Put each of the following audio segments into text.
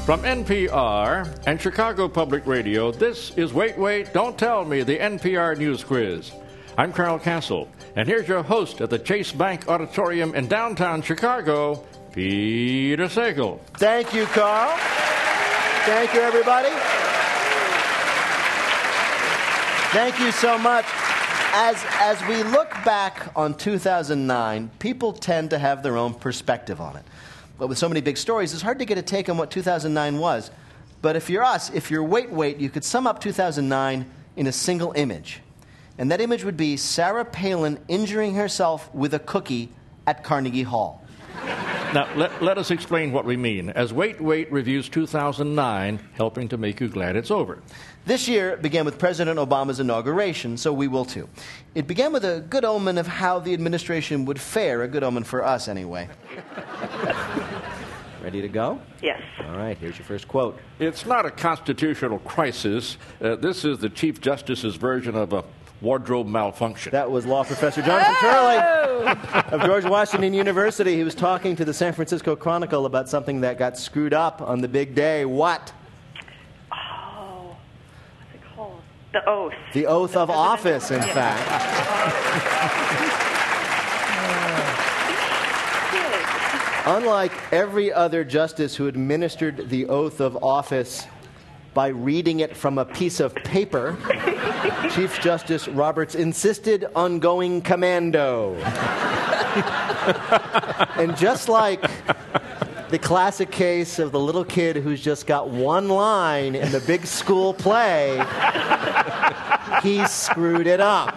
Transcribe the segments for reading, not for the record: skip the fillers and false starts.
From NPR and Chicago Public Radio, this is Wait, Wait, Don't Tell Me, the NPR News Quiz. I'm Carl Castle, and here's your host at the Chase Bank Auditorium in downtown Chicago, Peter Sagal. Thank you, Carl. Thank you, everybody. Thank you so much. As we look back on 2009, people tend to have their own perspective on it. But with so many big stories, it's hard to get a take on what 2009 was. But if you're us, if you're Wait, you could sum up 2009 in a single image. And that image would be Sarah Palin injuring herself with a cookie at Carnegie Hall. Now, let us explain what we mean, as Wait, reviews 2009, helping to make you glad it's over. This year began with President Obama's inauguration, so we will too. It began with a good omen of how the administration would fare, a good omen for us anyway. Ready to go? Yes. All right, here's your first quote. It's not a constitutional crisis. This is the Chief Justice's version of a wardrobe malfunction. That was law professor Jonathan Turley of George Washington University. He was talking to the San Francisco Chronicle about something that got screwed up on the big day. What? Oh, what's it called? The oath. The oath of office, in fact. Unlike every other justice who administered the oath of office by reading it from a piece of paper, Chief Justice Roberts insisted on going commando. And just like the classic case of the little kid who's just got one line in the big school play, he screwed it up.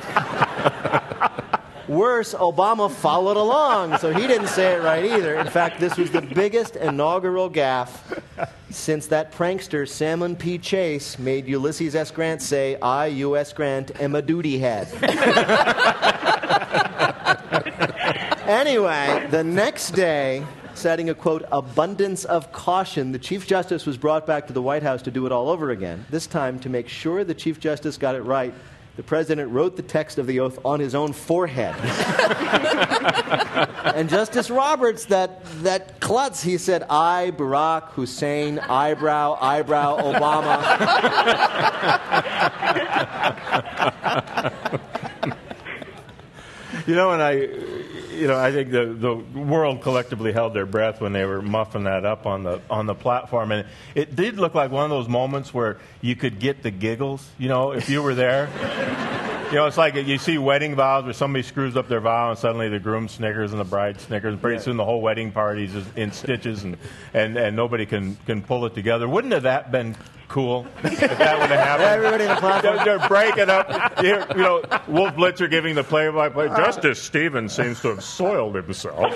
Worse, Obama followed along, so he didn't say it right either. In fact, this was the biggest inaugural gaffe since that prankster Salmon P. Chase made Ulysses S. Grant say, "I, U.S. Grant, am a duty head." Anyway, the next day, citing a, quote, abundance of caution, the Chief Justice was brought back to the White House to do it all over again. This time, to make sure the Chief Justice got it right, the president wrote the text of the oath on his own forehead. And Justice Roberts, that klutz, he said, "I, Barack Hussein, eyebrow, Obama." I think the world collectively held their breath when they were muffing that up on the platform, and it did look like one of those moments where you could get the giggles. If you were there. It's like you see wedding vows where somebody screws up their vow and suddenly the groom snickers and the bride snickers. And pretty soon the whole wedding party's in stitches and nobody can pull it together. Wouldn't have that been cool if that would have happened? Everybody in the platform. They're breaking up. Wolf Blitzer giving the play-by-play. Justice Stevens seems to have soiled himself.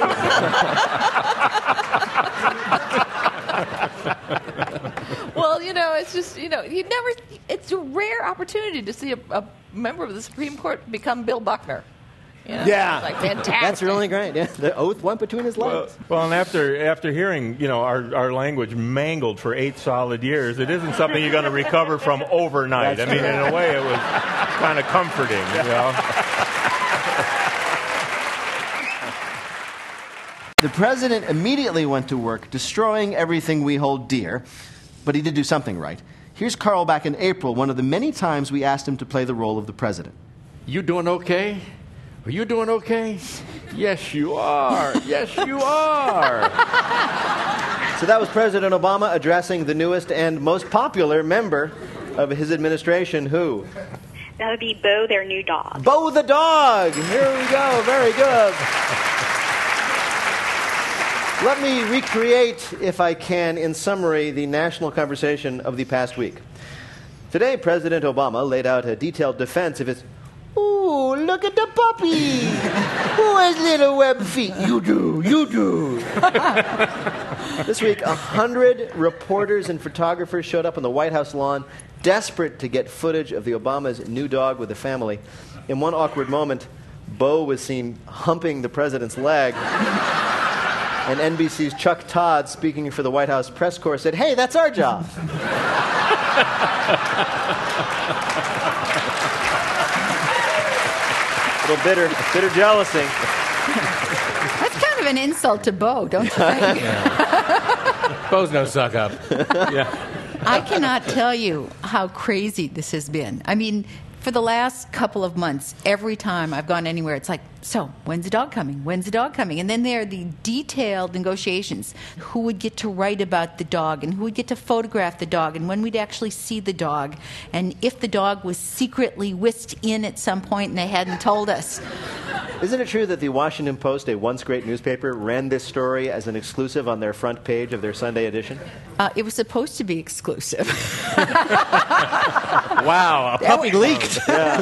Well, it's just, it's a rare opportunity to see a member of the Supreme Court become Bill Buckner. Yeah. It's like fantastic. That's really great. Yeah. The oath went between his legs. Well, and after hearing, our language mangled for 8 solid years, it isn't something you're going to recover from overnight. That's in a way, it was kind of comforting, The president immediately went to work, destroying everything we hold dear, but he did do something right. Here's Carl back in April, one of the many times we asked him to play the role of the president. You doing okay? Are you doing okay? Yes, you are. Yes, you are. So that was President Obama addressing the newest and most popular member of his administration, who? That would be Bo, their new dog. Bo the dog! Here we go. Very good. Let me recreate, if I can, in summary, the national conversation of the past week. Today, President Obama laid out a detailed defense of his, "Ooh, look at the puppy! Who has little web feet? You do. This week, 100 reporters and photographers showed up on the White House lawn, desperate to get footage of the Obama's new dog with the family. In one awkward moment, Bo was seen humping the president's leg. And NBC's Chuck Todd, speaking for the White House press corps, said, "Hey, that's our job." A little bitter jealousy. That's kind of an insult to Bo, don't you think? Bozo suck up. I cannot tell you how crazy this has been. I mean, for the last couple of months, every time I've gone anywhere, it's like, so, when's the dog coming? When's the dog coming? And then there are the detailed negotiations. Who would get to write about the dog, and who would get to photograph the dog, and when we'd actually see the dog, and if the dog was secretly whisked in at some point and they hadn't told us. Isn't it true that the Washington Post, a once great newspaper, ran this story as an exclusive on their front page of their Sunday edition? It was supposed to be exclusive. Wow, a puppy leaked.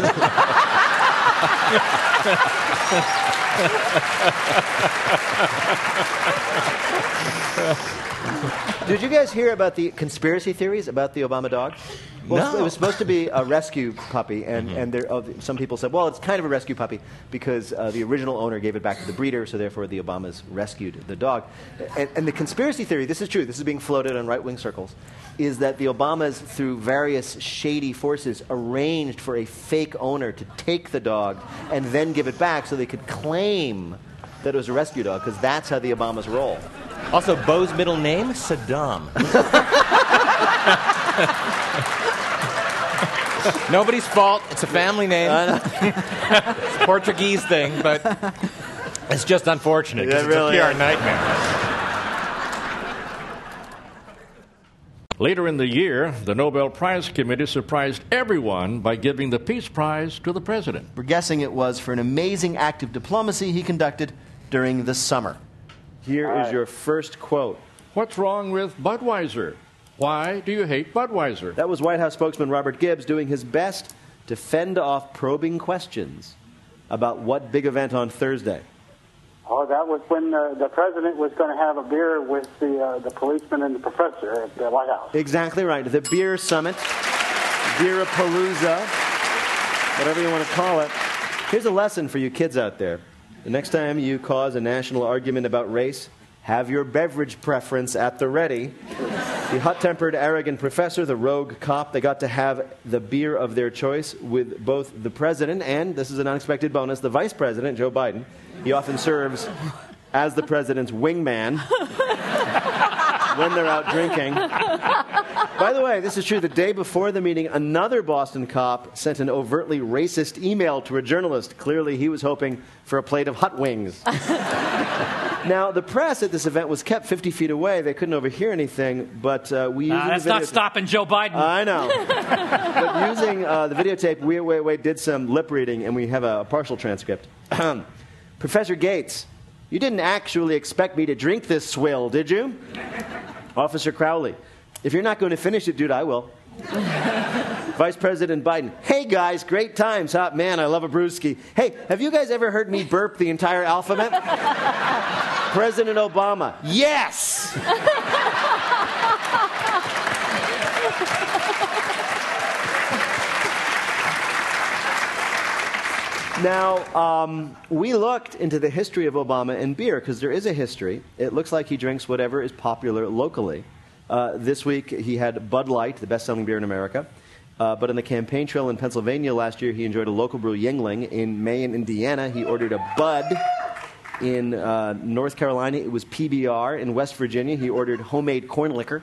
Did you guys hear about the conspiracy theories about the Obama dog? Well, No. It was supposed to be a rescue puppy, and some people said, well, it's kind of a rescue puppy because the original owner gave it back to the breeder, so therefore the Obamas rescued the dog. And the conspiracy theory, this is true, this is being floated on right-wing circles, is that the Obamas, through various shady forces, arranged for a fake owner to take the dog and then give it back so they could claim that it was a rescue dog, because that's how the Obamas roll. Also, Bo's middle name, Saddam. Nobody's fault. It's a family name. It's a Portuguese thing, but it's just unfortunate because Yeah, really it's a PR is. nightmare. Later in the year, the Nobel Prize Committee surprised everyone by giving the Peace Prize to the president. We're guessing it was for an amazing act of diplomacy he conducted during the summer. Here is your first quote. What's wrong with Budweiser? Why do you hate Budweiser? That was White House spokesman Robert Gibbs doing his best to fend off probing questions about what big event on Thursday. Oh, that was when the president was going to have a beer with the policeman and the professor at the White House. Exactly right. The Beer Summit, Beer-a-Palooza, whatever you want to call it. Here's a lesson for you kids out there. The next time you cause a national argument about race, have your beverage preference at the ready. The hot-tempered, arrogant professor, the rogue cop, they got to have the beer of their choice with both the president and, this is an unexpected bonus, the vice president, Joe Biden. He often serves as the president's wingman when they're out drinking. By the way, this is true. The day before the meeting, another Boston cop sent an overtly racist email to a journalist. Clearly, he was hoping for a plate of hot wings. Now, the press at this event was kept 50 feet away. They couldn't overhear anything, but we used that's not stopping Joe Biden. I know. But using the videotape, we did some lip reading, and we have a partial transcript. Professor Gates, you didn't actually expect me to drink this swill, did you? Officer Crowley, if you're not going to finish it, dude, I will. Vice President Biden, hey guys, great times, hot man, I love a brewski. Hey, have you guys ever heard me burp the entire alphabet? President Obama, yes! Now, we looked into the history of Obama and beer, because there is a history. It looks like he drinks whatever is popular locally. This week, he had Bud Light, the best-selling beer in America. But on the campaign trail in Pennsylvania last year, he enjoyed a local brew, Yuengling. In May in Indiana, he ordered a Bud. In North Carolina, it was PBR. In West Virginia, he ordered homemade corn liquor.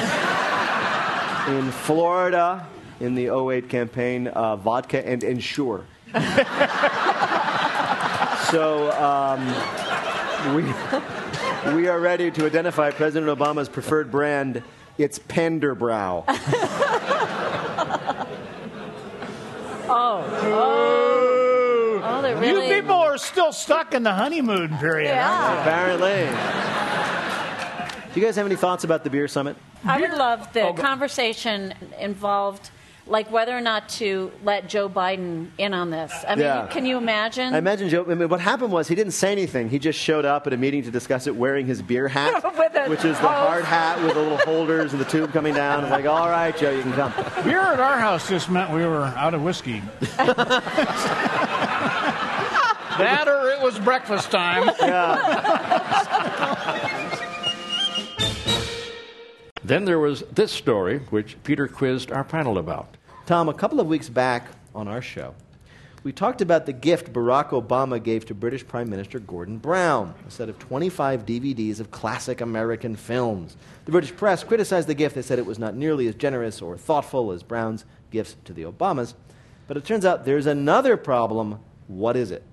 In Florida, in the 2008 campaign, vodka and Ensure. So we are ready to identify President Obama's preferred brand. It's Panderbrow. Oh, they're really... You people are still stuck in the honeymoon period, aren't Apparently. Do you guys have any thoughts about the beer summit? I would love the conversation involved, like whether or not to let Joe Biden in on this. I mean, can you imagine? I imagine Joe. I mean, what happened was he didn't say anything. He just showed up at a meeting to discuss it wearing his beer hat, which is the hard hat with the little holders and the tube coming down. I'm like, all right, Joe, you can come. you? Beer at our house just meant we were out of whiskey. That or it was breakfast time. Then there was this story, which Peter quizzed our panel about. Tom, a couple of weeks back on our show, we talked about the gift Barack Obama gave to British Prime Minister Gordon Brown, a set of 25 DVDs of classic American films. The British press criticized the gift. They said it was not nearly as generous or thoughtful as Brown's gifts to the Obamas. But it turns out there's another problem. What is it?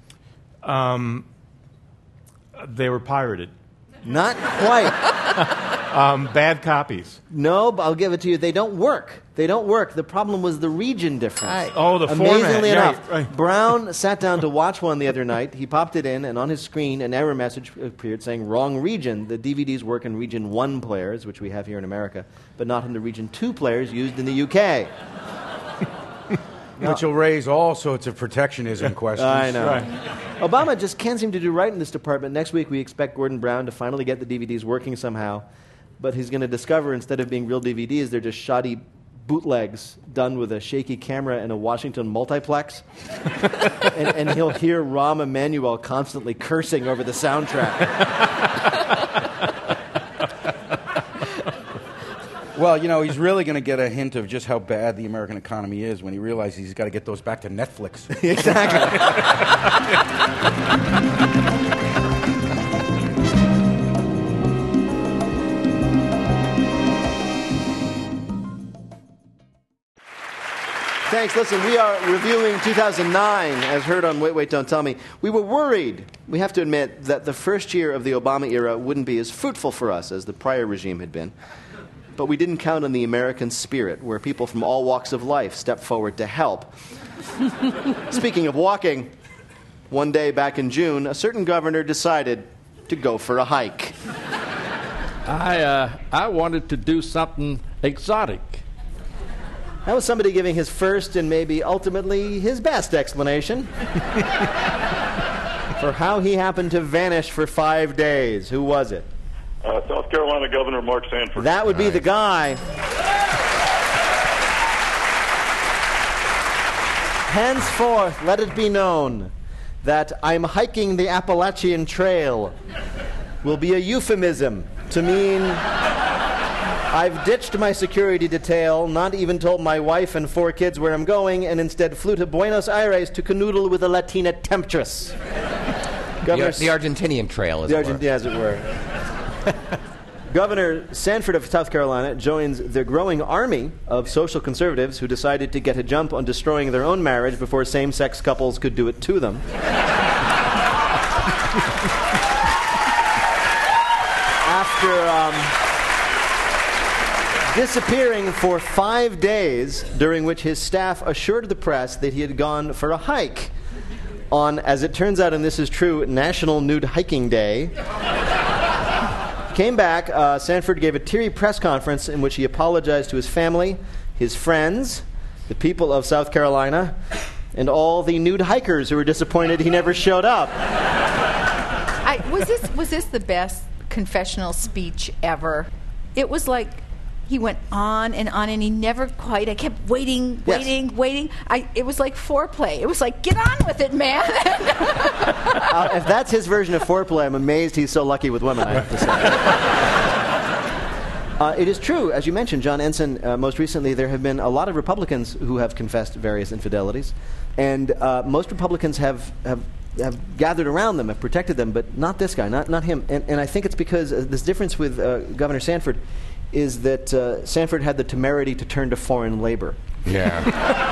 They were pirated. Not quite. Bad copies. No, but I'll give it to you. They don't work. They don't work. The problem was the region difference. Oh, the format. Amazingly enough, Right. Brown sat down to watch one the other night. He popped it in, and on his screen, an error message appeared saying, wrong region. The DVDs work in region 1 players, which we have here in America, but not in the region 2 players used in the UK. Which will raise all sorts of protectionism questions. I know. Right. Obama just can't seem to do right in this department. Next week, we expect Gordon Brown to finally get the DVDs working somehow. But he's going to discover, instead of being real DVDs, they're just shoddy bootlegs done with a shaky camera and a Washington multiplex. and he'll hear Rahm Emanuel constantly cursing over the soundtrack. Well, you know, he's really going to get a hint of just how bad the American economy is when he realizes he's got to get those back to Netflix. Exactly. Thanks. Listen, we are reviewing 2009, as heard on Wait, Wait, Don't Tell Me. We were worried, we have to admit, that the first year of the Obama era wouldn't be as fruitful for us as the prior regime had been. But we didn't count on the American spirit, where people from all walks of life stepped forward to help. Speaking of walking, one day back in June, a certain governor decided to go for a hike. I wanted to do something exotic. That was somebody giving his first and maybe ultimately his best explanation for how he happened to vanish for 5 days. Who was it? South Carolina Governor Mark Sanford. That would be the guy. Henceforth, let it be known that I'm hiking the Appalachian Trail will be a euphemism to mean I've ditched my security detail, not even told my wife and 4 kids where I'm going, and instead flew to Buenos Aires to canoodle with a Latina temptress. The Argentinian Trail, as it were. Governor Sanford of South Carolina joins the growing army of social conservatives who decided to get a jump on destroying their own marriage before same-sex couples could do it to them. After disappearing for 5 days, during which his staff assured the press that he had gone for a hike on, as it turns out, and this is true, National Nude Hiking Day. Came back, Sanford gave a teary press conference in which he apologized to his family, his friends, the people of South Carolina, and all the nude hikers who were disappointed he never showed up. Was this the best confessional speech ever? It was like he went on, and he never quite. I kept waiting. It was like foreplay. It was like, get on with it, man. If that's his version of foreplay, I'm amazed he's so lucky with women, I have to say. It is true, as you mentioned, John Ensign, most recently there have been a lot of Republicans who have confessed various infidelities, and most Republicans have gathered around them, have protected them, but not this guy, not him. And I think it's because this difference with Governor Sanford is that Sanford had the temerity to turn to foreign labor. Yeah.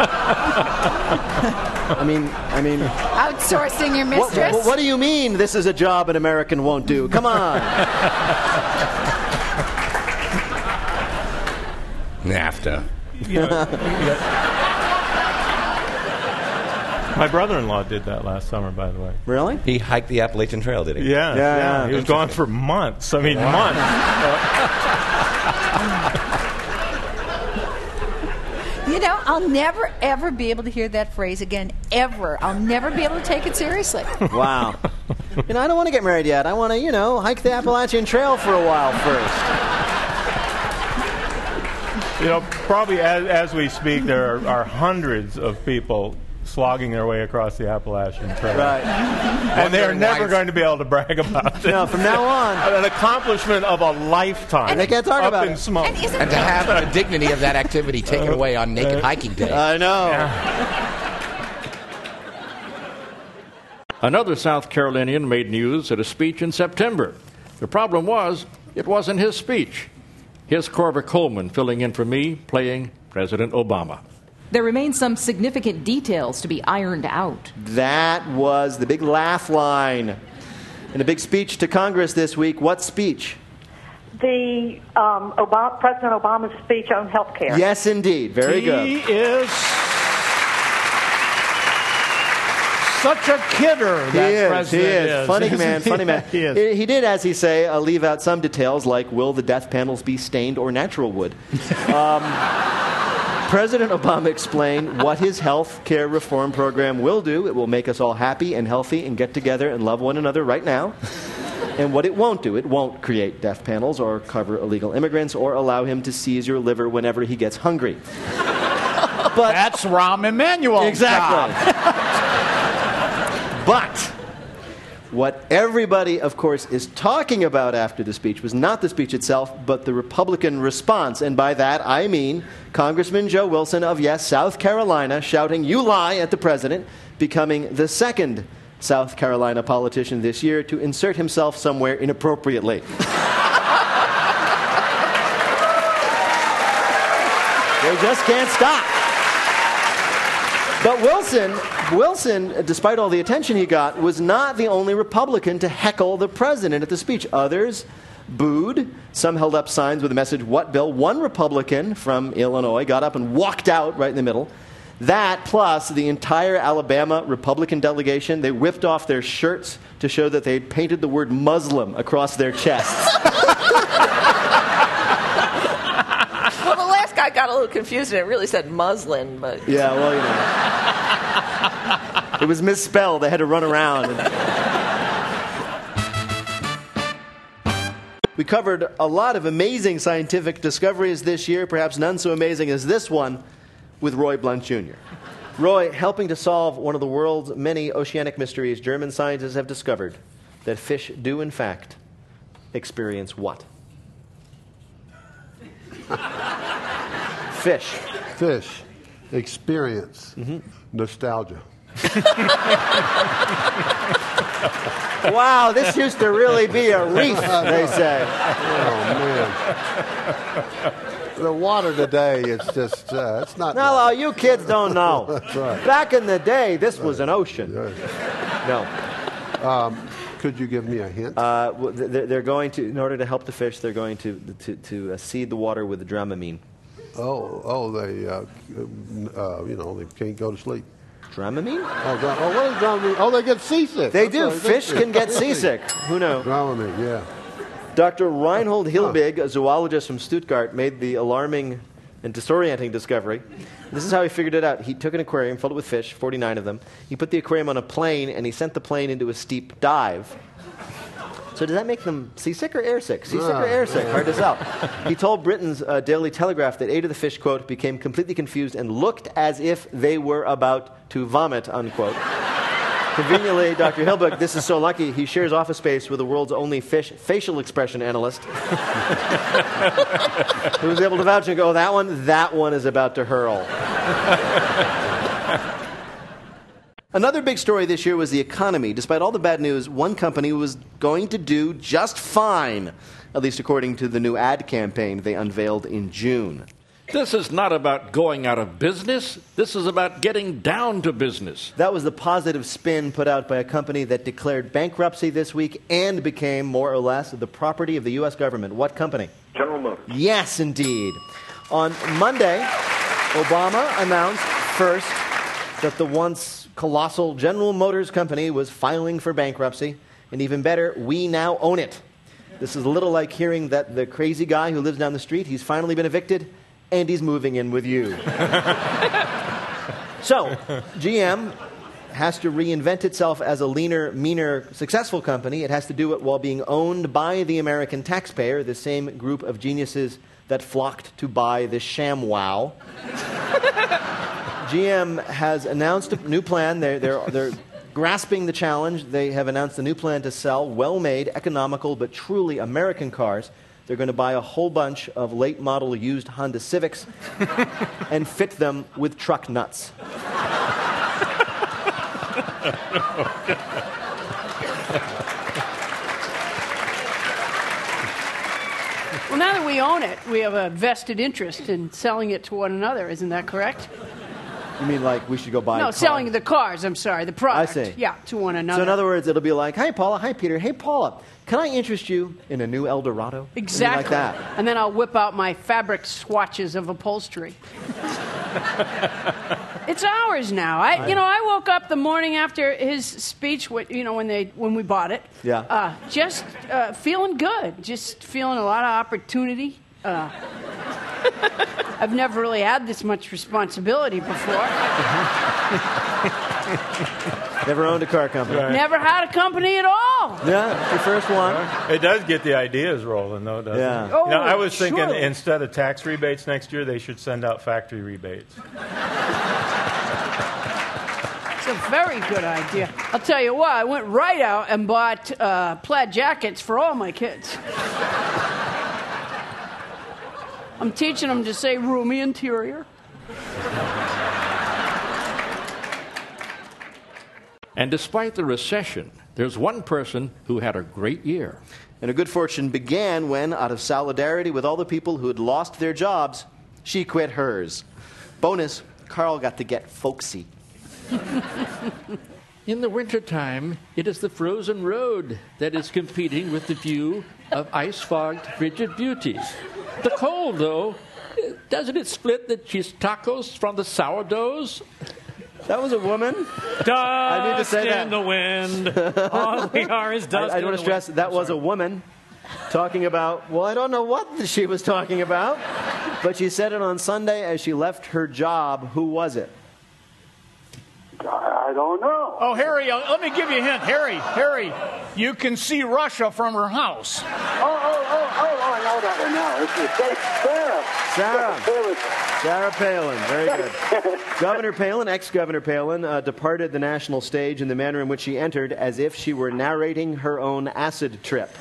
I mean, outsourcing your mistress. What do you mean? This is a job an American won't do? Come on. NAFTA. My brother-in-law did that last summer, by the way. Really? He hiked the Appalachian Trail, did he? Yeah. He was gone for months. I mean, months. You know, I'll never, ever be able to hear that phrase again, ever. I'll never be able to take it seriously. Wow. I don't want to get married yet. I want to, hike the Appalachian Trail for a while first. Probably as we speak, there are hundreds of people slogging their way across the Appalachian Trail. Right. And they are never going to be able to brag about it. No, from now on. An accomplishment of a lifetime. And they can't talk about it. Smoke. And to have the dignity of that activity taken away on Naked Hiking Day. I know. Another South Carolinian made news at a speech in September. The problem was, it wasn't his speech. Here's Corva Coleman filling in for me, playing President Obama. There remain some significant details to be ironed out. That was the big laugh line. In a big speech to Congress this week, what speech? The President Obama's speech on health care. Yes, indeed. Very good. He is such a kidder, that president is. Funny man, funny man. He is. He did, as he say, leave out some details like, will the death panels be stained or natural wood? President Obama explained what his health care reform program will do. It will make us all happy and healthy and get together and love one another right now. And what it won't do, it won't create death panels or cover illegal immigrants or allow him to seize your liver whenever he gets hungry. But that's Rahm Emanuel's exactly. job. But what everybody, of course, is talking about after the speech was not the speech itself, but the Republican response. And by that, I mean Congressman Joe Wilson of, yes, South Carolina, shouting, "You lie," at the president, becoming the second South Carolina politician this year to insert himself somewhere inappropriately. They just can't stop. But Wilson, despite all the attention he got, was not the only Republican to heckle the president at the speech. Others booed. Some held up signs with the message, "What bill?" One Republican from Illinois got up and walked out right in the middle. That, plus the entire Alabama Republican delegation, they whipped off their shirts to show that they'd painted the word Muslim across their chests. Well, the last guy got a little confused and it really said muslin, but... Yeah, well, you know. It was misspelled. They had to run around. We covered a lot of amazing scientific discoveries this year, perhaps none so amazing as this one, with Roy Blunt Jr. Roy, helping to solve one of the world's many oceanic mysteries, German scientists have discovered that fish do, in fact, experience what? Fish experience nostalgia. Wow, this used to really be a reef, they say. Oh, man. The water today, it's just, it's not... No, you kids don't know. That's right. Back in the day, this was an ocean. No. Could you give me a hint? They're going to, in order to help the fish, they're going to seed the water with Dramamine. They can't go to sleep. Dramamine? What is Dramamine? Oh, they get seasick. They do. Fish can get seasick. Who knows? Dramamine, yeah. Dr. Reinhold Hilbig, a zoologist from Stuttgart, made the alarming and disorienting discovery. This is how he figured it out. He took an aquarium, filled it with fish, 49 of them. He put the aquarium on a plane, and he sent the plane into a steep dive. So does that make them seasick or airsick? Seasick or airsick? Hard to tell. He told Britain's Daily Telegraph that 8 of the fish, quote, became completely confused and looked as if they were about to vomit, unquote. Conveniently, Dr. Hilbig, this is so lucky, he shares office space with the world's only fish facial expression analyst. Who was able to vouch and go, that one is about to hurl. Another big story this year was the economy. Despite all the bad news, one company was going to do just fine, at least according to the new ad campaign they unveiled in June. This is not about going out of business. This is about getting down to business. That was the positive spin put out by a company that declared bankruptcy this week and became, more or less, the property of the U.S. government. What company? General Motors. Yes, indeed. On Monday, Obama announced first that the once colossal General Motors company was filing for bankruptcy. And even better, we now own it. This is a little like hearing that the crazy guy who lives down the street, he's finally been evicted, and he's moving in with you. So, GM has to reinvent itself as a leaner, meaner, successful company. It has to do it while being owned by the American taxpayer, the same group of geniuses that flocked to buy the ShamWow. GM has announced a new plan. They're grasping the challenge. They have announced a new plan to sell well-made, economical, but truly American cars. They're going to buy a whole bunch of late-model used Honda Civics and fit them with truck nuts. Well, now that we own it, we have a vested interest in selling it to one another. Isn't that correct? You mean like we should go buy? No, selling the cars. I'm sorry, the product. I see. Yeah, to one another. So in other words, it'll be like, "Hi, Paula. Hi, Peter. Hey, Paula. Can I interest you in a new Eldorado?" Exactly. Like that. And then I'll whip out my fabric swatches of upholstery. It's ours now. I woke up the morning after his speech. When we bought it. Yeah. Just feeling good. Just feeling a lot of opportunity. I've never really had this much responsibility before. Never owned a car company. Right. Never had a company at all. Yeah, it's your first one. It does get the ideas rolling, though, doesn't Yeah. it? Oh, I was thinking sure. instead of tax rebates next year, they should send out factory rebates. It's a very good idea. I'll tell you what, I went right out and bought plaid jackets for all my kids. I'm teaching them to say roomy interior. And despite the recession, there's one person who had a great year. And a good fortune began when, out of solidarity with all the people who had lost their jobs, she quit hers. Bonus, Carl got to get folksy. In the wintertime, it is the frozen road that is competing with the view of ice-fogged frigid beauties. The cold, though, doesn't it split the cheese tacos from the sourdoughs? That was a woman? Dust I need to say that. in the wind. All we are is dust I in want the to stress wind. that was a woman talking about, well, I don't know what she was talking about, but she said it on Sunday as she left her job. Who was it? I don't know. Oh, Harry, let me give you a hint. Harry, you can see Russia from her house. Oh, I know that one now. It's Sarah Palin. Very good. Governor Palin, ex-Governor Palin, departed the national stage in the manner in which she entered, as if she were narrating her own acid trip.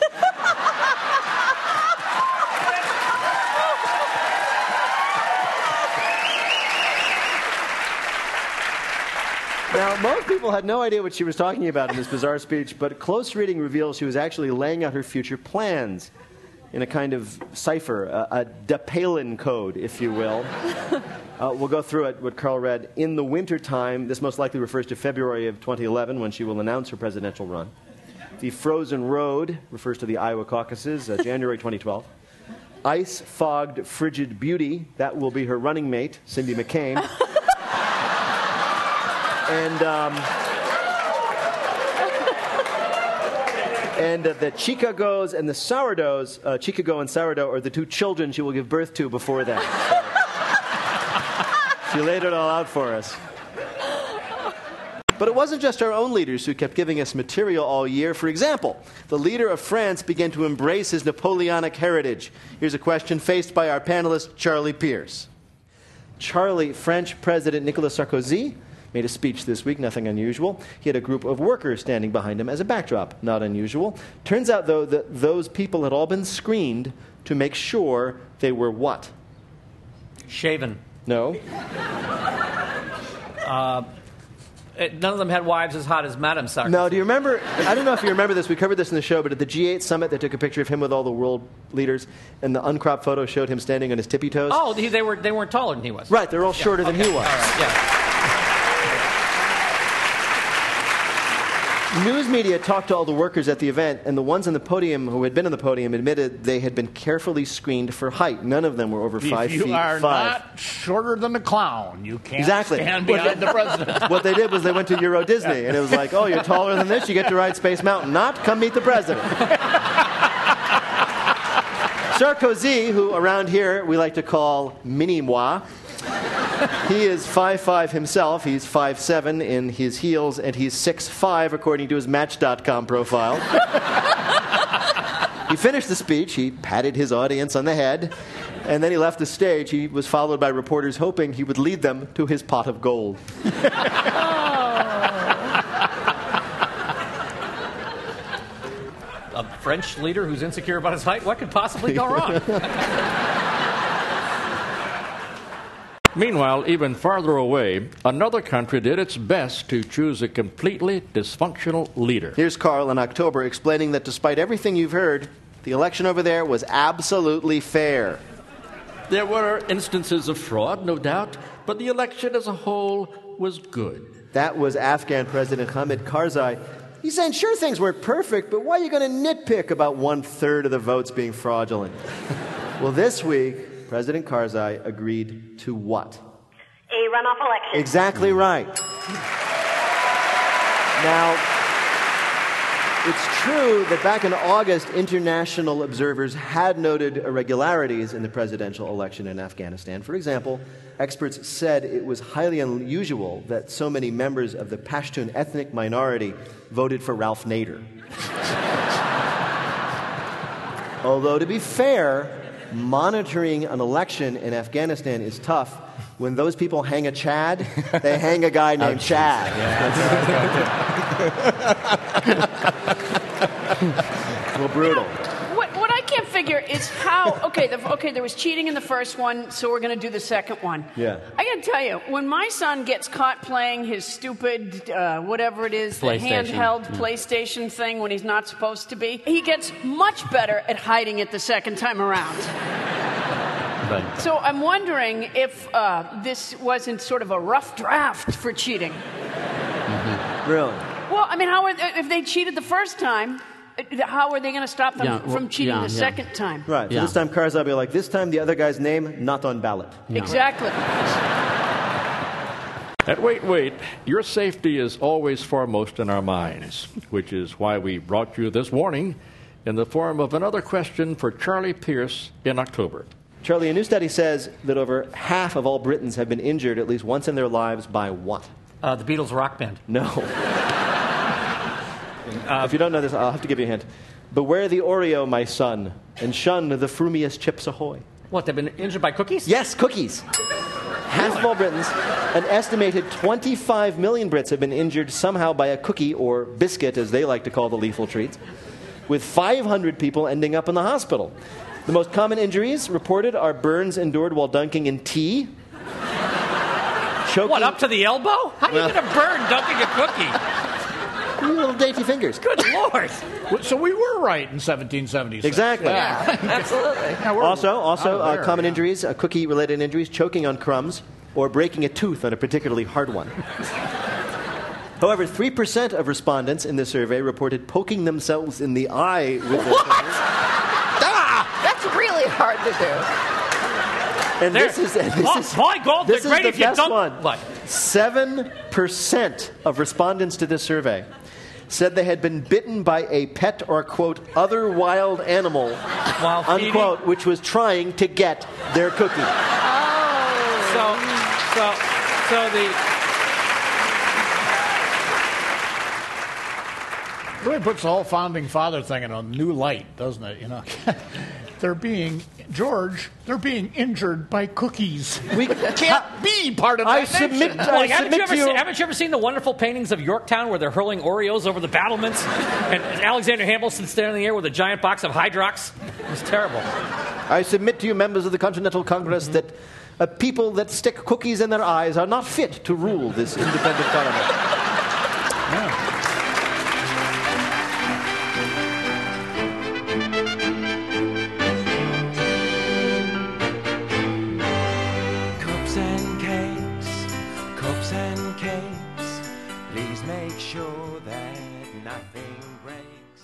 Now, most people had no idea what she was talking about in this bizarre speech, but close reading reveals she was actually laying out her future plans in a kind of cipher, a DePalin code, if you will. We'll go through it, what Carl read. In the wintertime, this most likely refers to February of 2011, when she will announce her presidential run. The frozen road refers to the Iowa caucuses, January 2012. Ice-fogged frigid beauty, that will be her running mate, Cindy McCain. And the Chicagos and the sourdoughs, Chicago and sourdough, are the two children she will give birth to before then. So she laid it all out for us. But it wasn't just our own leaders who kept giving us material all year. For example, the leader of France began to embrace his Napoleonic heritage. Here's a question faced by our panelist, Charlie Pierce. Charlie, French President Nicolas Sarkozy made a speech this week, nothing unusual. He had a group of workers standing behind him as a backdrop, not unusual. Turns out, though, that those people had all been screened to make sure they were what? Shaven. No. None of them had wives as hot as Madame Sarkozy. No, do you remember? I don't know if you remember this. We covered this in the show, but at the G8 summit, they took a picture of him with all the world leaders, and the uncropped photo showed him standing on his tippy toes. Oh, they weren't taller than he was. Right, they were all shorter than he was. All right, yeah. News media talked to all the workers at the event, and the ones on the podium who had been on the podium admitted they had been carefully screened for height. None of them were over 5 feet. If you are 5. not shorter than the clown, you can't Exactly. stand behind the president. What they did was they went to Euro Disney, and it was like, oh, you're taller than this, you get to ride Space Mountain. Not, come meet the president. Sarkozy, who around here we like to call Mini-moi, he is 5'5" himself. He's 5'7" in his heels, and he's 6'5" according to his Match.com profile. He finished the speech. He patted his audience on the head, and then he left the stage. He was followed by reporters hoping he would lead them to his pot of gold. A French leader who's insecure about his height? What could possibly go wrong? Meanwhile, even farther away, another country did its best to choose a completely dysfunctional leader. Here's Carl in October explaining that despite everything you've heard, The election over there was absolutely fair. There were instances of fraud, no doubt, but the election as a whole was good. That was Afghan President Hamid Karzai. He's saying, sure, things weren't perfect, but why are you going to nitpick about 1/3 of the votes being fraudulent? Well, this week, President Karzai agreed to what? A runoff election. Exactly right. Now, it's true that back in August, international observers had noted irregularities in the presidential election in Afghanistan. For example, experts said it was highly unusual that so many members of the Pashtun ethnic minority voted for Ralph Nader. Although, to be fair, monitoring an election in Afghanistan is tough. When those people hang a Chad, they hang a guy named Chad. A little brutal. What I can't figure is how. Okay, there was cheating in the first one, so we're going to do the second one. Yeah. I got to tell you, when my son gets caught playing his stupid, whatever it is, the handheld PlayStation thing when he's not supposed to be, he gets much better at hiding it the second time around. Right. So I'm wondering if this wasn't sort of a rough draft for cheating. Really? Well, I mean, if they cheated the first time, how are they going to stop them from cheating the second time? Right. So this time Karzai will be like, this time the other guy's name, not on ballot. Exactly. And wait, your safety is always foremost in our minds, which is why we brought you this warning in the form of another question for Charlie Pierce in October. Charlie, a new study says that over half of all Britons have been injured at least once in their lives by what? The Beatles rock band. No. If you don't know this, I'll have to give you a hint. Beware the Oreo, my son, and shun the frumious Chips Ahoy. What, they've been injured by cookies? Yes, cookies. Half of all Britons, an estimated 25 million Brits have been injured somehow by a cookie or biscuit, as they like to call the lethal treats, with 500 people ending up in the hospital. The most common injuries reported are burns endured while dunking in tea. Choking. What, up to the elbow? How do you get a burn dunking a cookie? Little dainty fingers. Good Lord. So we were right in 1776. Exactly. Yeah, absolutely. Also, common injuries, cookie-related injuries, choking on crumbs, or breaking a tooth on a particularly hard one. However, 3% of respondents in the survey reported poking themselves in the eye with their fingers. That's really hard to do. And this is my God, this is great the if you best don't. one. What? 7% of respondents to this survey said they had been bitten by a pet or, quote, other wild animal, unquote, which was trying to get their cookie. So the... Really puts the whole founding father thing in a new light, doesn't it? You know, they're being injured by cookies. We can't be part of that nation. Haven't you ever seen the wonderful paintings of Yorktown where they're hurling Oreos over the battlements, and Alexander Hamilton standing in the air with a giant box of Hydrox? It was terrible. I submit to you, members of the Continental Congress, that people that stick cookies in their eyes are not fit to rule this independent colony. Yeah. Please make sure that nothing breaks.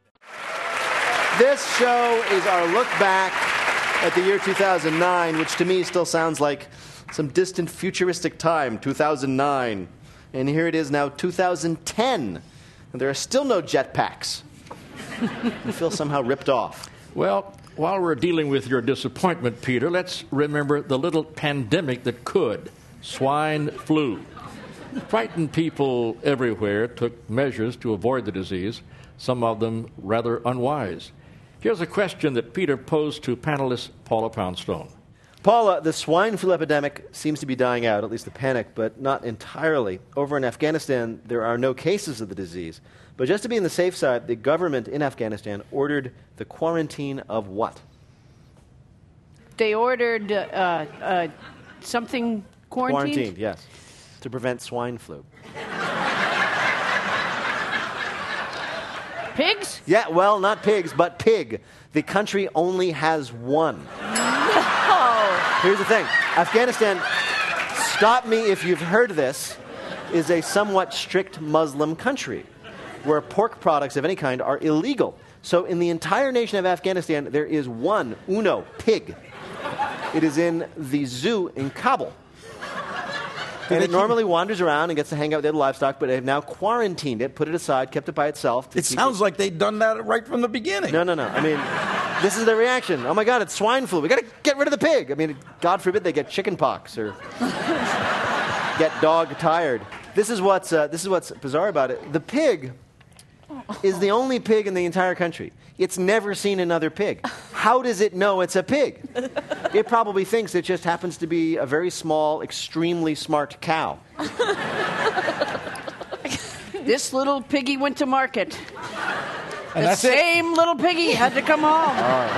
This show is our look back at the year 2009, which to me still sounds like some distant futuristic time, 2009. And here it is now, 2010, and there are still no jetpacks. You feel somehow ripped off. Well, while we're dealing with your disappointment, Peter, let's remember the little pandemic that could, swine flu. Frightened people everywhere took measures to avoid the disease, some of them rather unwise. Here's a question that Peter posed to panelist Paula Poundstone. Paula, the swine flu epidemic seems to be dying out, at least the panic, but not entirely. Over in Afghanistan, there are no cases of the disease. But just to be on the safe side, the government in Afghanistan ordered the quarantine of what? They ordered something quarantined? Quarantined, yes, to prevent swine flu. Pigs? Yeah, well, not pigs, but pig. The country only has one. No. Here's the thing. Afghanistan, stop me if you've heard this, is a somewhat strict Muslim country where pork products of any kind are illegal. So in the entire nation of Afghanistan, there is one, uno, pig. It is in the zoo in Kabul. And it normally wanders around and gets to hang out with the other livestock, but they've now quarantined it, put it aside, kept it by itself. It sounds like they'd done that right from the beginning. No. I mean, this is their reaction. Oh, my God, it's swine flu. We got to get rid of the pig. I mean, God forbid they get chicken pox or get dog tired. This is what's bizarre about it. The pig is the only pig in the entire country. It's never seen another pig. How does it know it's a pig? It probably thinks it just happens to be a very small, extremely smart cow. This little piggy went to market. And the that's it. same little piggy had to come home.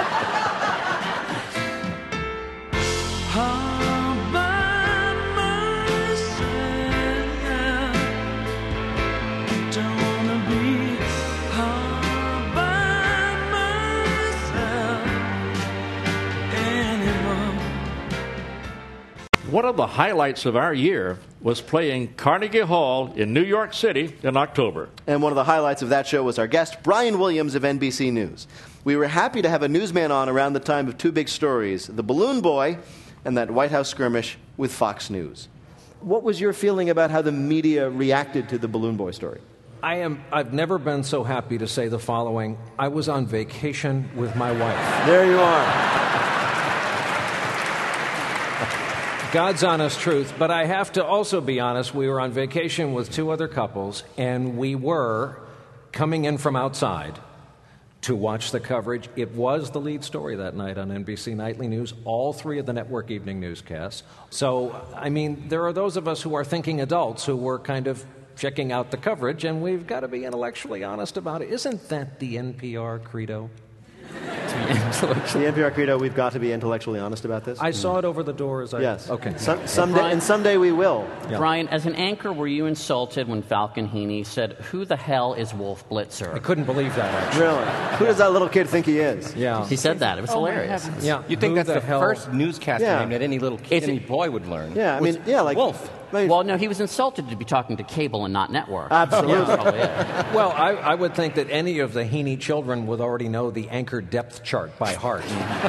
One of the highlights of our year was playing Carnegie Hall in New York City in October. And one of the highlights of that show was our guest, Brian Williams of NBC News. We were happy to have a newsman on around the time of two big stories, the Balloon Boy and that White House skirmish with Fox News. What was your feeling about how the media reacted to the Balloon Boy story? I've never been so happy to say the following. I was on vacation with my wife. There you are. God's honest truth, but I have to also be honest. We were on vacation with two other couples, and we were coming in from outside to watch the coverage. It was the lead story that night on NBC Nightly News, all three of the network evening newscasts. So, I mean, there are those of us who are thinking adults who were kind of checking out the coverage, and we've got to be intellectually honest about it. Isn't that the NPR credo? The NPR credo, we've got to be intellectually honest about this? I saw it over the door as I... Yes. Okay. Someday we will. Yeah. Brian, as an anchor, were you insulted when Falcon Heaney said, "Who the hell is Wolf Blitzer?" I couldn't believe that, actually. Really? Who does that little kid think he is? Yeah. He said that. It was hilarious. Yeah. You'd think that's the first newscaster name that any little kid, any boy would learn. Yeah, I mean, like... Wolf. Well, no, he was insulted to be talking to cable and not network. Absolutely. Yeah. Well, I would think that any of the Heaney children would already know the anchor depth chart by heart.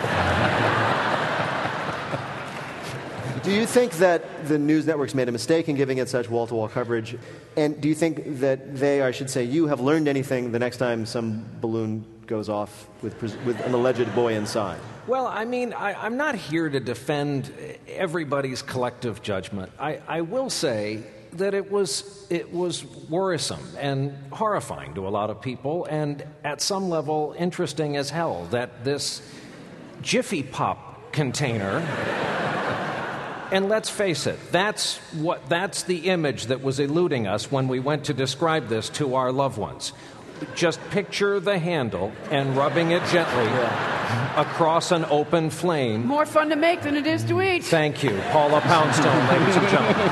Do you think that the news networks made a mistake in giving it such wall-to-wall coverage? And do you think that they, or I should say you, have learned anything the next time some balloon goes off with an alleged boy inside? Well, I mean, I'm not here to defend everybody's collective judgment. I will say that it was worrisome and horrifying to a lot of people, and at some level interesting as hell that this Jiffy Pop container, and let's face it, that's the image that was eluding us when we went to describe this to our loved ones. Just picture the handle and rubbing it gently across an open flame. More fun to make than it is to eat. Thank you, Paula Poundstone, ladies and gentlemen.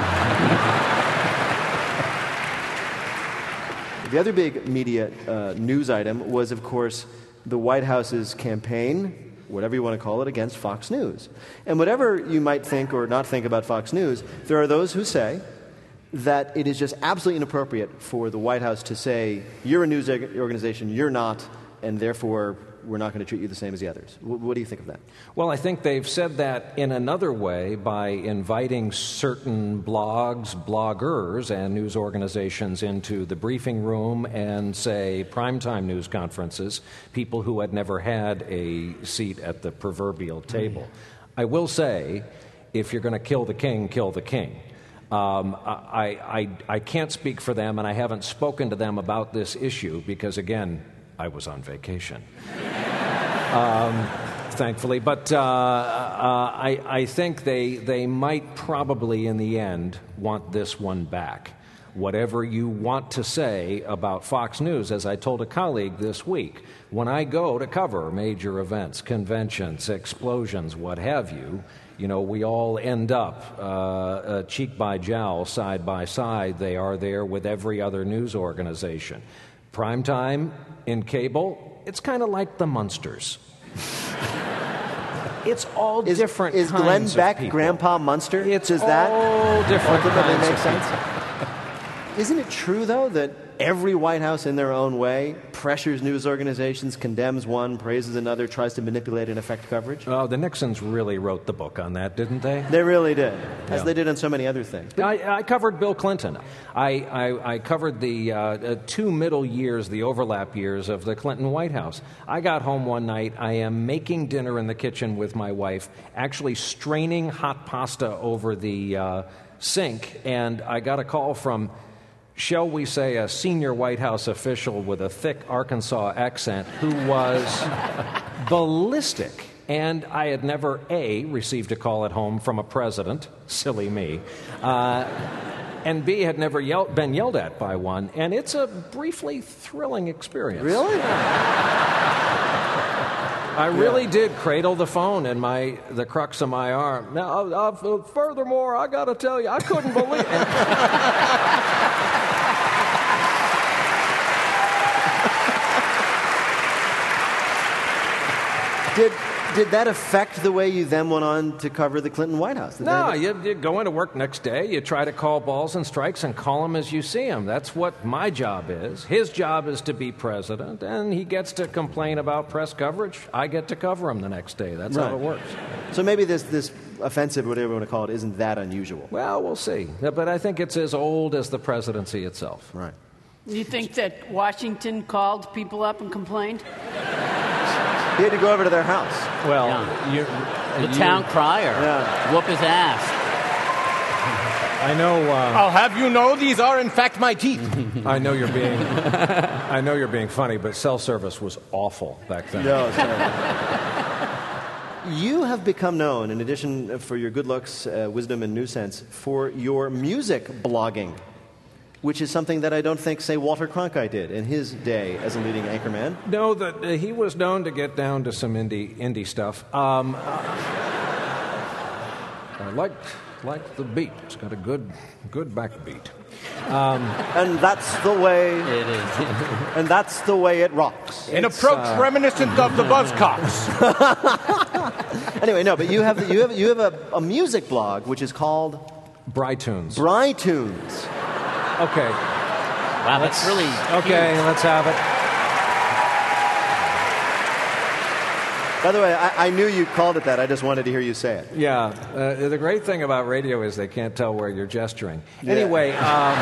The other big media news item was, of course, the White House's campaign, whatever you want to call it, against Fox News. And whatever you might think or not think about Fox News, there are those who say that it is just absolutely inappropriate for the White House to say, you're a news organization, you're not, and therefore we're not going to treat you the same as the others. What do you think of that? Well, I think they've said that in another way by inviting certain blogs, bloggers, and news organizations into the briefing room and, say, primetime news conferences, people who had never had a seat at the proverbial table. I will say, if you're going to kill the king, kill the king. I can't speak for them, and I haven't spoken to them about this issue because, again, I was on vacation, thankfully. But I think they might probably, in the end, want this one back. Whatever you want to say about Fox News, as I told a colleague this week, when I go to cover major events, conventions, explosions, what have you, you know, we all end up cheek by jowl, side by side. They are there with every other news organization. Primetime in cable, it's kind of like the Munsters. It's all different Is kinds Glenn of Beck people. Grandpa Munster? Does all that different ultimately kinds make of sense? Isn't it true, though, that every White House in their own way pressures news organizations, condemns one, praises another, tries to manipulate and affect coverage? Oh, the Nixons really wrote the book on that, didn't they? They really did, as Yeah. they did on so many other things. I covered Bill Clinton. I covered the 2 middle years, the overlap years of the Clinton White House. I got home one night. I am making dinner in the kitchen with my wife, actually straining hot pasta over the sink, and I got a call from, shall we say, a senior White House official with a thick Arkansas accent who was ballistic. And I had never, A, received a call at home from a president, silly me, and B, had never been yelled at by one. And it's a briefly thrilling experience. Really? I really did cradle the phone in the crux of my arm. Now, furthermore, I got to tell you, I couldn't believe it. Did that affect the way you then went on to cover the Clinton White House? No, you go into work next day, you try to call balls and strikes and call them as you see them. That's what my job is. His job is to be president, and he gets to complain about press coverage. I get to cover him the next day. That's how it works. So maybe this offensive, whatever you want to call it, isn't that unusual. Well, we'll see. But I think it's as old as the presidency itself. Right. You think that Washington called people up and complained? He had to go over to their house. Well, the town crier. Whoop his ass. I know. I'll have you know these are in fact my teeth. I know you're being funny, but cell service was awful back then. No, it's terrible. You have become known, in addition for your good looks, wisdom, and new sense, for your music blogging, which is something that I don't think, say, Walter Cronkite did in his day as a leading anchorman. No, he was known to get down to some indie stuff. I like the beat. It's got a good backbeat. And that's the way it is. And that's the way it rocks. An approach reminiscent of the Buzzcocks. Anyway, no, but you have a music blog which is called Brytunes. Brytunes. Okay. Wow, that's really okay. huge. Let's have it. By the way, I knew you called it that. I just wanted to hear you say it. Yeah. The great thing about radio is they can't tell where you're gesturing. Yeah. Anyway.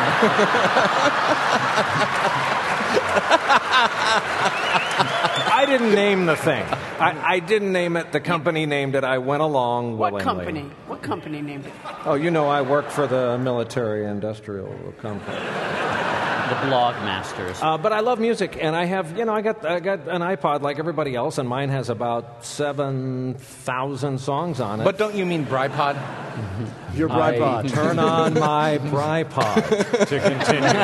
I didn't name the thing. I didn't name it. The company named it. I went along willingly. What company named it? Oh, I work for the military-industrial company. The Blog Masters. But I love music, and I have, I got an iPod like everybody else, and mine has about 7,000 songs on it. But don't you mean Brypod? Your Brypod. I turn on my Brypod to continue.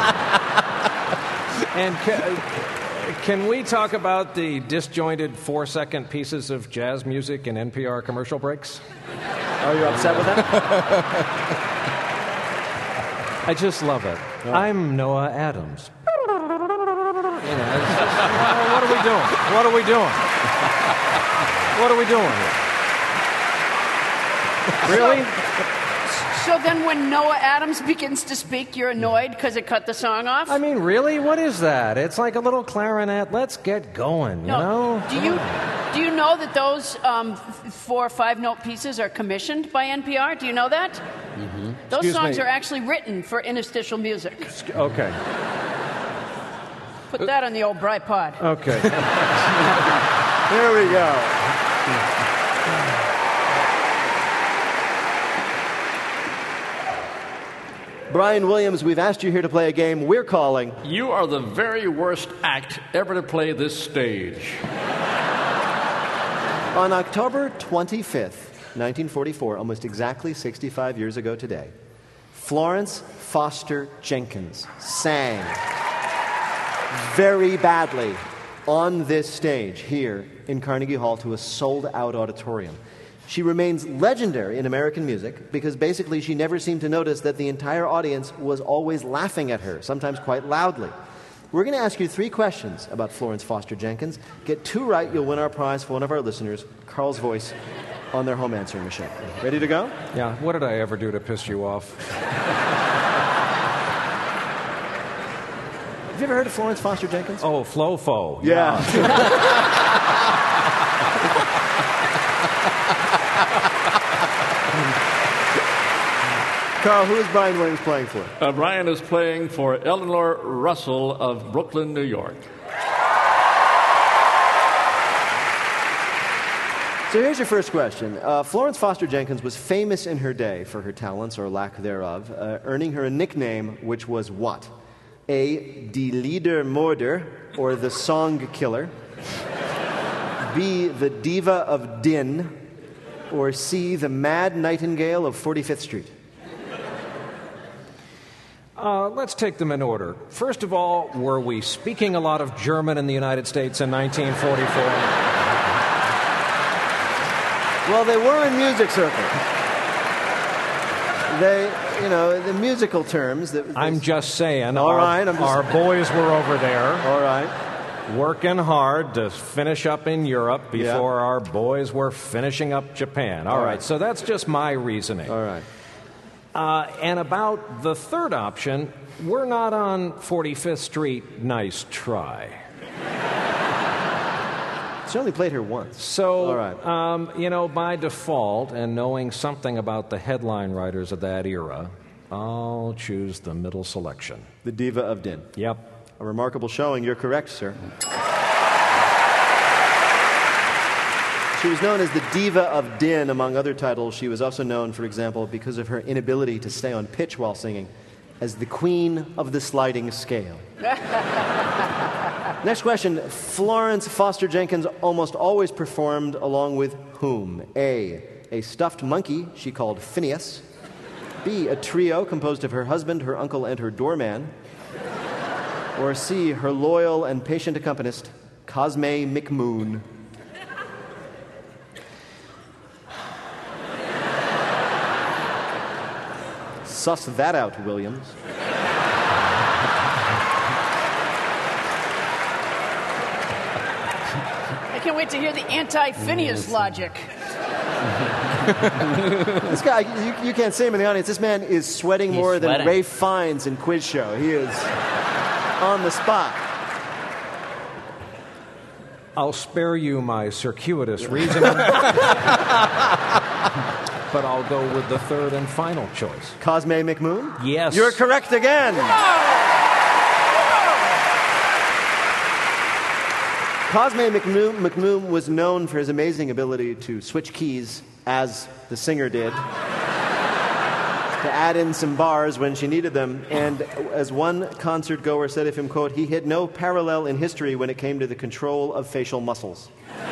And can we talk about the disjointed 4-second pieces of jazz music in NPR commercial breaks? Are you upset with that? I just love it. Oh. I'm Noah Adams. What are we doing? What are we doing? What are we doing here? Really? So then when Noah Adams begins to speak, you're annoyed because it cut the song off? I mean, really? What is that? It's like a little clarinet. Let's get going, you know? Do you know that those 4 or 5-note pieces are commissioned by NPR? Do you know that? Mm-hmm. Those songs are actually written for interstitial music. Okay. Put that on the old Brypod. Okay. There we go. Brian Williams, we've asked you here to play a game we're calling You Are the Very Worst Act Ever to Play This Stage. On October 25th, 1944, almost exactly 65 years ago today, Florence Foster Jenkins sang very badly on this stage here in Carnegie Hall to a sold-out auditorium. She remains legendary in American music because basically she never seemed to notice that the entire audience was always laughing at her, sometimes quite loudly. We're going to ask you 3 questions about Florence Foster Jenkins. Get 2 right, you'll win our prize for one of our listeners, Carl's voice, on their home answering machine. Ready to go? Yeah, what did I ever do to piss you off? Have you ever heard of Florence Foster Jenkins? Oh, Flo-Fo. Yeah. Carl, who is Brian Williams playing for? Brian is playing for Eleanor Russell of Brooklyn, New York. So here's your first question. Florence Foster Jenkins was famous in her day for her talents, or lack thereof, earning her a nickname which was what? A, Die Liedermörder, or the Song Killer. B, the Diva of Din, or C, the Mad Nightingale of 45th Street. Let's take them in order. First of all, were we speaking a lot of German in the United States in 1944? Well, they were in music circles. They, the musical terms. I'm just saying. All right. Our boys were over there. All right. Working hard to finish up in Europe before our boys were finishing up Japan. All right. So that's just my reasoning. All right. And about the third option, we're not on 45th Street. Nice try. She only played her once. So, all right. By default, and knowing something about the headline writers of that era, I'll choose the middle selection. The Diva of Din. Yep. A remarkable showing. You're correct, sir. She was known as the Diva of Din, among other titles. She was also known, for example, because of her inability to stay on pitch while singing, as the Queen of the Sliding Scale. Next question. Florence Foster Jenkins almost always performed along with whom? A stuffed monkey she called Phineas. B, a trio composed of her husband, her uncle, and her doorman. Or C, her loyal and patient accompanist, Cosme McMoon. Suss that out, Williams. I can't wait to hear the anti-Phineas logic. This guy, you can't see him in the audience. This man is sweating more than Ray Fiennes in Quiz Show. He is on the spot. I'll spare you my circuitous reasoning, but I'll go with the third and final choice. Cosme McMoon? Yes. You're correct again. Cosme McMoon was known for his amazing ability to switch keys, as the singer did, to add in some bars when she needed them. And as one concert goer said of him, quote, he had no parallel in history when it came to the control of facial muscles.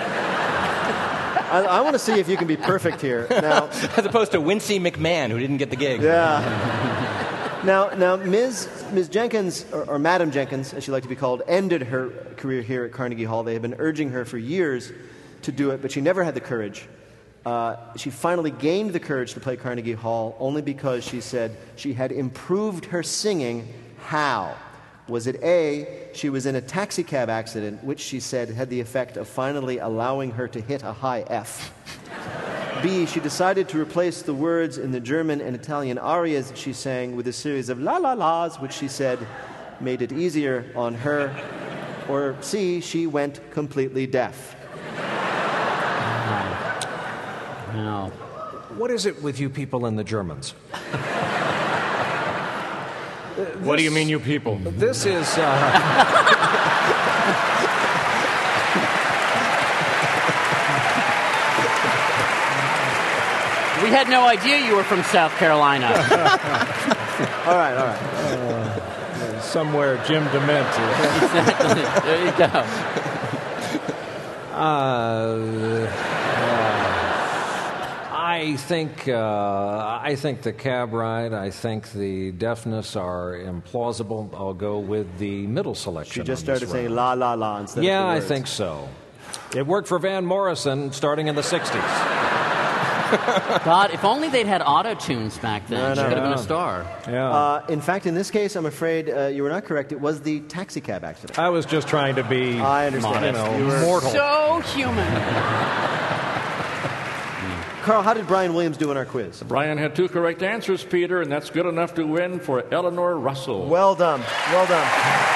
I want to see if you can be perfect here. Now, as opposed to Wincy McMahon, who didn't get the gig. Yeah. Now, Ms. Jenkins, or Madam Jenkins, as she liked to be called, ended her career here at Carnegie Hall. They had been urging her for years to do it, but she never had the courage. She finally gained the courage to play Carnegie Hall only because she said she had improved her singing. How? Was it A, she was in a taxicab accident, which she said had the effect of finally allowing her to hit a high F? B, she decided to replace the words in the German and Italian arias she sang with a series of la-la-las, which she said made it easier on her. Or C, she went completely deaf. No. What is it with you people and the Germans? What do you mean, you people? This is... We had no idea you were from South Carolina. All right. Somewhere Jim Dement is. Exactly. There you go. I think the cab ride, I think the deafness are implausible. I'll go with the middle selection. She just started saying la la la instead of the I words. think so. It worked for Van Morrison starting in the 60s. God, if only they'd had auto-tunes back then. She could have been a star. Yeah. In fact, in this case, I'm afraid you were not correct. It was the taxi cab accident. I was just trying to be I understand. mortal. So human. Carl, how did Brian Williams do in our quiz? Brian had 2 correct answers, Peter, and that's good enough to win for Eleanor Russell. Well done. Well done.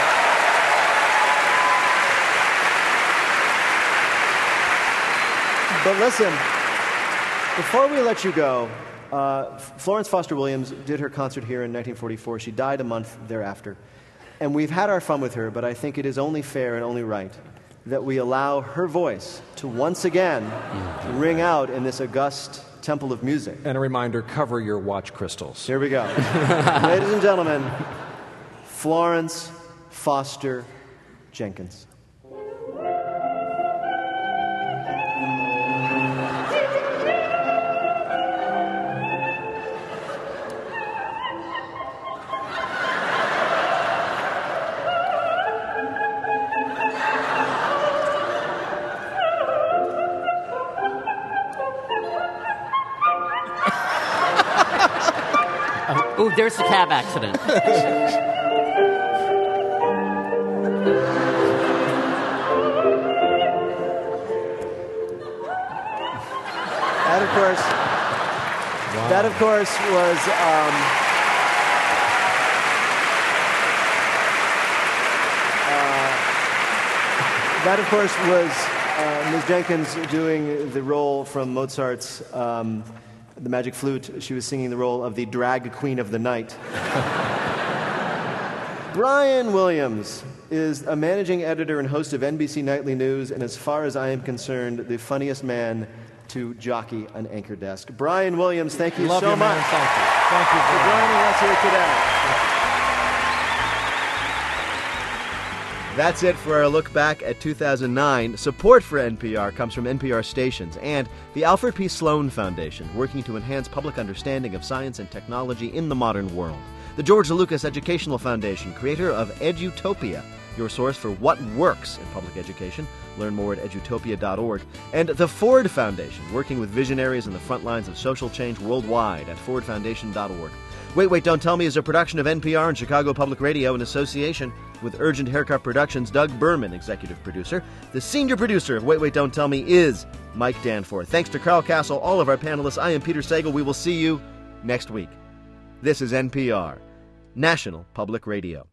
But listen, before we let you go, Florence Foster Williams did her concert here in 1944. She died a month thereafter. And we've had our fun with her, but I think it is only fair and only right that we allow her voice to once again ring out in this august temple of music. And a reminder, cover your watch crystals. Here we go. Ladies and gentlemen, Florence Foster Jenkins. Ooh, there's the cab accident. That, of course, was Ms. Jenkins doing the role from Mozart's The Magic Flute. She was singing the role of the drag queen of the night. Brian Williams is a managing editor and host of NBC Nightly News, and as far as I am concerned, the funniest man to jockey an anchor desk. Brian Williams, thank you so much. Man. Thank you. Thank you for joining us here today. That's it for our look back at 2009. Support for NPR comes from NPR stations and the Alfred P. Sloan Foundation, working to enhance public understanding of science and technology in the modern world. The George Lucas Educational Foundation, creator of Edutopia, your source for what works in public education. Learn more at edutopia.org. And the Ford Foundation, working with visionaries on the front lines of social change worldwide at fordfoundation.org. Wait, Don't Tell Me is a production of NPR and Chicago Public Radio in association with Urgent Haircut Productions. Doug Berman, executive producer. The senior producer of Wait, Don't Tell Me is Mike Danforth. Thanks to Carl Castle, all of our panelists. I am Peter Sagal. We will see you next week. This is NPR, National Public Radio.